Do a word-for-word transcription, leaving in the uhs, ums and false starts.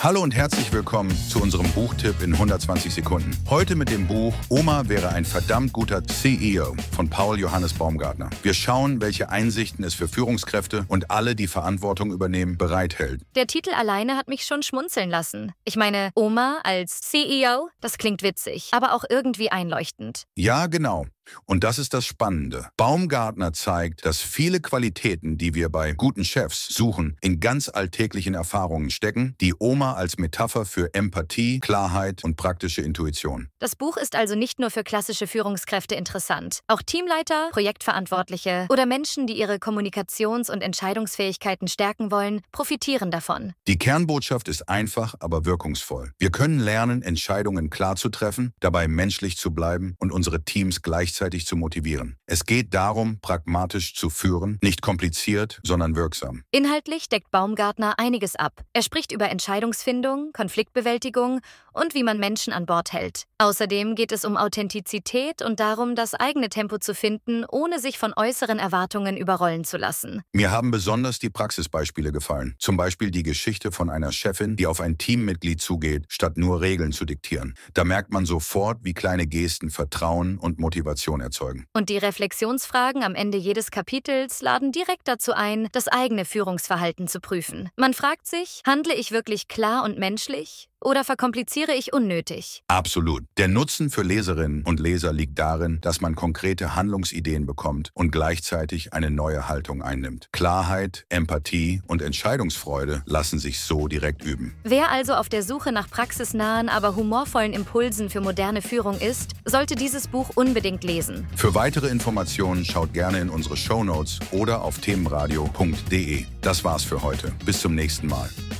Hallo und herzlich willkommen zu unserem Buchtipp in hundertzwanzig Sekunden. Heute mit dem Buch Oma wäre ein verdammt guter C E O von Paul Johannes Baumgartner. Wir schauen, welche Einsichten es für Führungskräfte und alle, die Verantwortung übernehmen, bereithält. Der Titel alleine hat mich schon schmunzeln lassen. Ich meine, Oma als C E O, das klingt witzig, aber auch irgendwie einleuchtend. Ja, genau. Und das ist das Spannende. Baumgartner zeigt, dass viele Qualitäten, die wir bei guten Chefs suchen, in ganz alltäglichen Erfahrungen stecken, die Oma als Metapher für Empathie, Klarheit und praktische Intuition. Das Buch ist also nicht nur für klassische Führungskräfte interessant. Auch Teamleiter, Projektverantwortliche oder Menschen, die ihre Kommunikations- und Entscheidungsfähigkeiten stärken wollen, profitieren davon. Die Kernbotschaft ist einfach, aber wirkungsvoll. Wir können lernen, Entscheidungen klar zu treffen, dabei menschlich zu bleiben und unsere Teams gleichzeitig zu motivieren. Es geht darum, pragmatisch zu führen, nicht kompliziert, sondern wirksam. Inhaltlich deckt Baumgartner einiges ab. Er spricht über Entscheidungsfindung, Konfliktbewältigung und wie man Menschen an Bord hält. Außerdem geht es um Authentizität und darum, das eigene Tempo zu finden, ohne sich von äußeren Erwartungen überrollen zu lassen. Mir haben besonders die Praxisbeispiele gefallen. Zum Beispiel die Geschichte von einer Chefin, die auf ein Teammitglied zugeht, statt nur Regeln zu diktieren. Da merkt man sofort, wie kleine Gesten Vertrauen und Motivation erzeugen. Und die Reflexionsfragen am Ende jedes Kapitels laden direkt dazu ein, das eigene Führungsverhalten zu prüfen. Man fragt sich, handle ich wirklich klar und menschlich? Oder verkompliziere ich unnötig? Absolut. Der Nutzen für Leserinnen und Leser liegt darin, dass man konkrete Handlungsideen bekommt und gleichzeitig eine neue Haltung einnimmt. Klarheit, Empathie und Entscheidungsfreude lassen sich so direkt üben. Wer also auf der Suche nach praxisnahen, aber humorvollen Impulsen für moderne Führung ist, sollte dieses Buch unbedingt lesen. Für weitere Informationen schaut gerne in unsere Shownotes oder auf themenradio punkt de. Das war's für heute. Bis zum nächsten Mal.